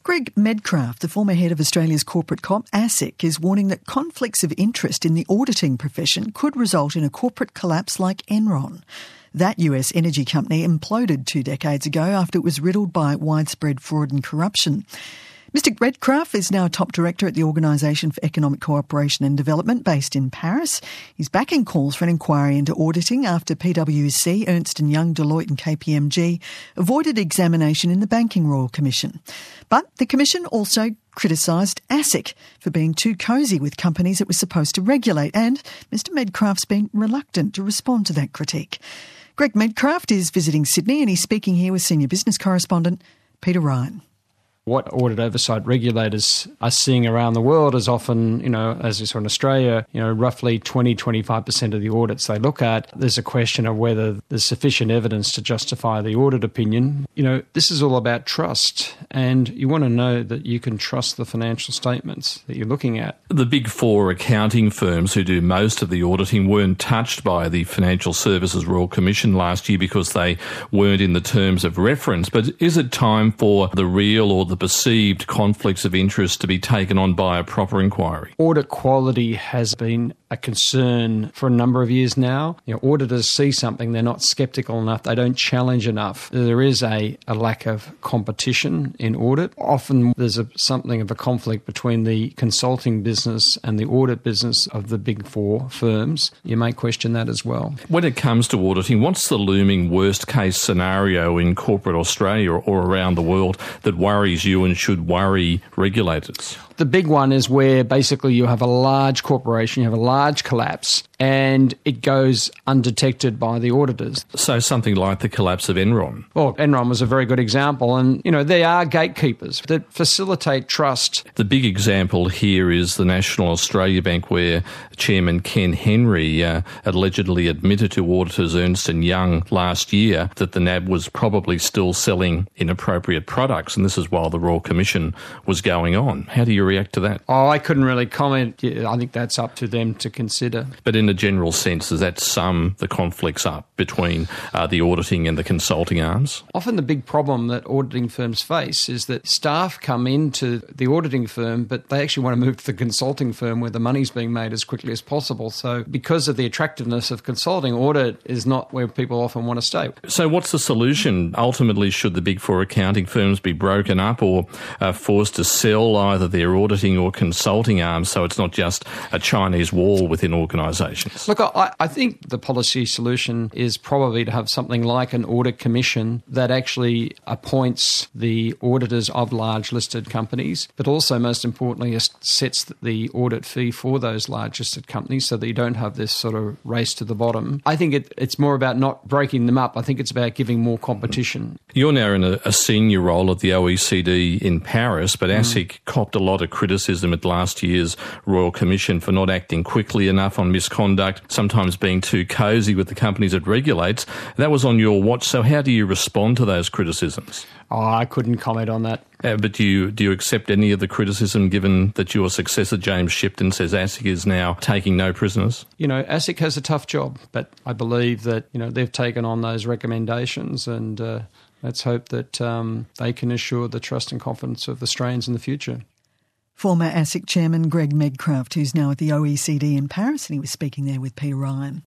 Greg Medcraft, the former head of Australia's corporate cop, ASIC, is warning that conflicts of interest in the auditing profession could result in a corporate collapse like Enron. That US energy company imploded 2 decades ago after it was riddled by widespread fraud and corruption. Mr. Medcraft is now top director at the Organisation for Economic Cooperation and Development based in Paris. He's backing calls for an inquiry into auditing after PwC, Ernst & Young, Deloitte and KPMG avoided examination in the Banking Royal Commission. But the Commission also criticised ASIC for being too cosy with companies it was supposed to regulate, and Mr. Medcraft's been reluctant to respond to that critique. Greg Medcraft is visiting Sydney and he's speaking here with senior business correspondent Peter Ryan. What audit oversight regulators are seeing around the world is often, as we saw in Australia, roughly 20-25% of the audits they look at, there's a question of whether there's sufficient evidence to justify the audit opinion. This is all about trust, and you want to know that you can trust the financial statements that you're looking at. The big four accounting firms who do most of the auditing weren't touched by the Financial Services Royal Commission last year because they weren't in the terms of reference. But is it time for the real or the perceived conflicts of interest to be taken on by a proper inquiry? Audit quality has been a concern for a number of years now. Auditors see something, they're not sceptical enough, they don't challenge enough. There is a lack of competition in audit. Often there's something of a conflict between the consulting business and the audit business of the big four firms. You may question that as well. When it comes to auditing, what's the looming worst case scenario in corporate Australia or around the world that worries you and should worry regulators? The big one is where basically you have a large corporation, you have a large collapse, and it goes undetected by the auditors. So something like the collapse of Enron. Well, Enron was a very good example, and, they are gatekeepers that facilitate trust. The big example here is the National Australia Bank, where Chairman Ken Henry allegedly admitted to auditors Ernst & Young last year that the NAB was probably still selling inappropriate products, and this is while the Royal Commission was going on. How do you react to that? Oh, I couldn't really comment. I think that's up to them to consider. But in a general sense, does that sum the conflicts up between the auditing and the consulting arms? Often the big problem that auditing firms face is that staff come into the auditing firm, but they actually want to move to the consulting firm where the money's being made as quickly as possible. So because of the attractiveness of consulting, audit is not where people often want to stay. So what's the solution? Ultimately, should the big four accounting firms be broken up or forced to sell either their auditing or consulting arms so it's not just a Chinese wall within organisations? Look, I think the policy solution is probably to have something like an audit commission that actually appoints the auditors of large listed companies, but also, most importantly, sets the audit fee for those large listed companies so that you don't have this sort of race to the bottom. I think it's more about not breaking them up. I think it's about giving more competition. You're now in a senior role at the OECD in Paris, but ASIC copped a lot of criticism at last year's Royal Commission for not acting quickly enough on misconduct, sometimes being too cosy with the companies it regulates. That was on your watch, so how do you respond to those criticisms? Oh, I couldn't comment on that. But do you accept any of the criticism, given that your successor, James Shipton, says ASIC is now taking no prisoners? ASIC has a tough job, but I believe that, they've taken on those recommendations, and let's hope that they can assure the trust and confidence of Australians in the future. Former ASIC chairman Greg Medcraft, who's now at the OECD in Paris, and he was speaking there with Peter Ryan.